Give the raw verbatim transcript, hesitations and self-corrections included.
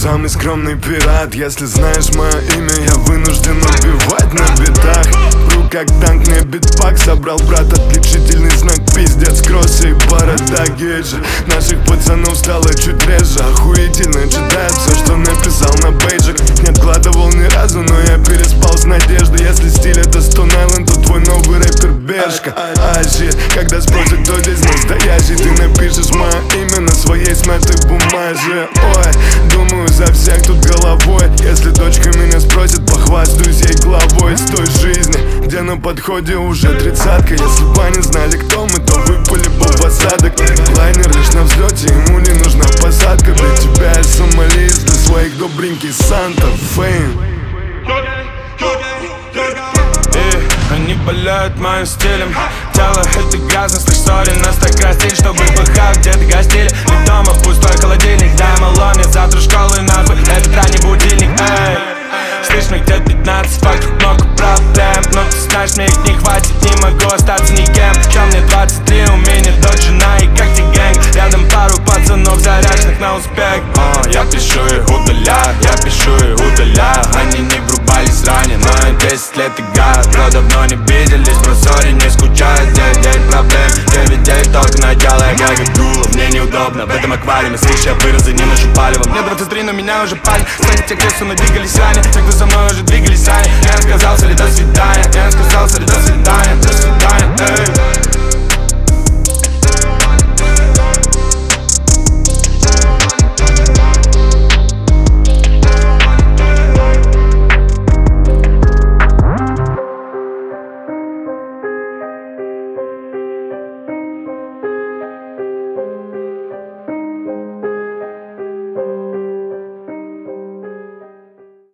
самый скромный пират. Если знаешь мое имя, я вынужден убивать на битах. Пру как танк, мне битпак собрал брат. Отличительный знак, пиздец, кроссы и борода гейджа. Наших пацанов стало чуть реже. Охуительно читает все, что написал на бейджах. Не откладывал ни разу, но я переспал с надеждой. Если стиль это Stone Island, то твой новый рэпер Бешка. А shit, когда спросят, кто здесь настоящий, ты напишешь мое имя на своей смятой бумаже. Ой, думаю за всех тут головой. Если дочка меня спросит, похвастаюсь ей главой из той жизни, где на подходе уже тридцатка. Если бы они знали, кто мы, то выпали бы в осадок. Лайнер лишь на взлете, ему не нужна посадка. Для тебя я сомалист, для своих добренький Санта Фейм. Они болеют моим стилем. Тело это грязно, слышь, сори, нас так растили, чтобы пыхать где-то гостили. Ведь дома пустой холодильник, дай мало, мне завтра школы нахуй, этот ранний будильник, эй. Слышь, мне где-то пятнадцать, фактов много проблем, но ты знаешь, мне их не хватит, не могу остаться никем. Чем мне двадцать три, у меня дочь, жена и как ты гэнг. Рядом пару пацанов заряженных на успех. uh, Я пишу и удаляю, я пишу и удаляю. Они не врубались ранее, но я десять лет играю. Бро, давно не виделись, бро, сори, не скучаю. Девять, девять проблем, девять, девять только начало. Я как дуло, мне неудобно в этом аквариуме. Слышь, я вырос и не ношу палево. Мне двадцать три, но меня уже палит. Кстати, те, кто со мной двигались ранее, те, кто со мной уже двигались ранее. Я сказал, сори, до свидания, я сказал, сори, до свидания, до свидания, эй.